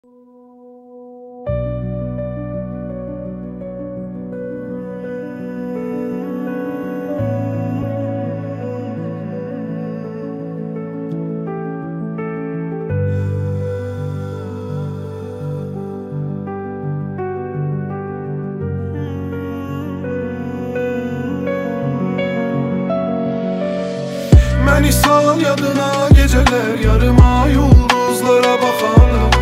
Məni sal yadına geceler yarıma yıldızlara bakanlar.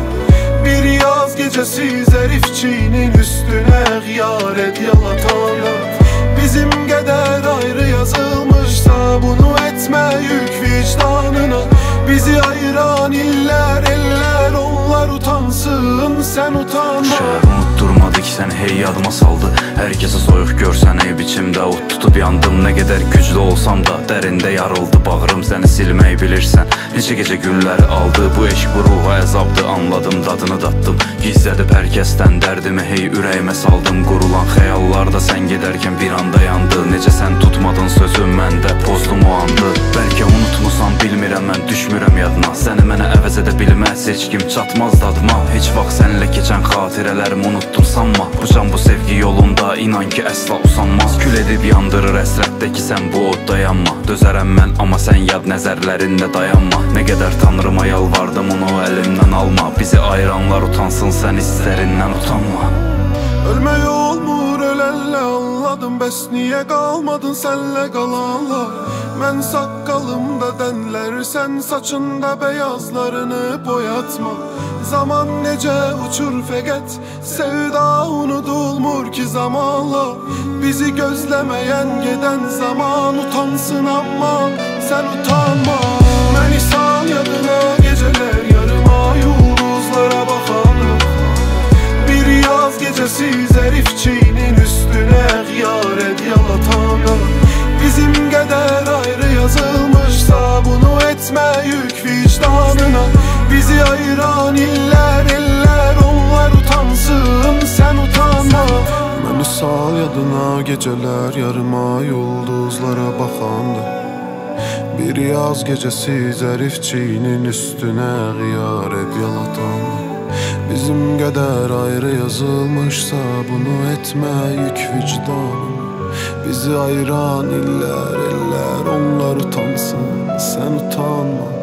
Bir yaz gecesi zərifçinin üstüne gıyaret yalatanlar. Bizim qədər ayrı yazılmışsa bunu etme yük vicdanına. Bizi ayıran iller eller onlar utansın sen utanma. Unutturmadı ki səni hey yadıma saldı. Herkese soyuq görsən ey biçimdə ot tutub yandım. Nə qədər güclü olsam da dərində yarıldı bağrım. Səni silməyi bilirsən neçə gecə günləri aldı. Bu eşq bu ruha əzabdı anladım dadını datdım. Gizlədib hər kəsdən dərdimi hey ürəyimə saldım. Qurulan xəyallarda sən gedərkən bir anda yandı. Necə sən tutmadın sözüm məndə pozdum o andı. Bəlkə unutmusan bilmirəm mən düşmürəm yadına. Səni mənə əvəz edə bilməz heç kim çatmaz dadıma. Heç vaxt səninlə keçən xatirələrimi unutdum sanma. Bu can bu sevgi yolunda inan ki əsla usanmaz. Kül edib yandırır əsrətdəki sən bu od dayanma. Dözərəm mən amma sən yad nəzərlərində dayanma. Nə qədər tanrıma yalvardım onu əlimdən alma. Bizi ayıranlar utansın sən hisslərindən utanma. Ölmək olmur ölələ anladım. Bəs niyə qalmadın sənlə qalanlar? Mən saqqalımda dənlər sən saçında beyazlarını boyatma. Zaman necə uçur fəqət sevda unudulmur ki zamanla. Bizi gözləməyən gedən zaman utansın amma sən utanma. Məni sal yadına geceler yarıma yıldızlara bakanlar. Bir yaz gecesi zərifçinin üstüne gıyaret yalatanlar. Bizim qədər ayrı yazılmışsa bunu etme yük vicdanına. Bizi ayıran iller eller onlar utansın sen utanma. Məni sal yadına geceler yarıma yıldızlara bakanda. Bir yaz gecesi zərifçinin üstüne gıyaret yalatanlar. Bizim qədər ayrı yazılmışsa bunu etme yük vicdanına. Bizi ayıran iller eller onlar utansın sen utanma.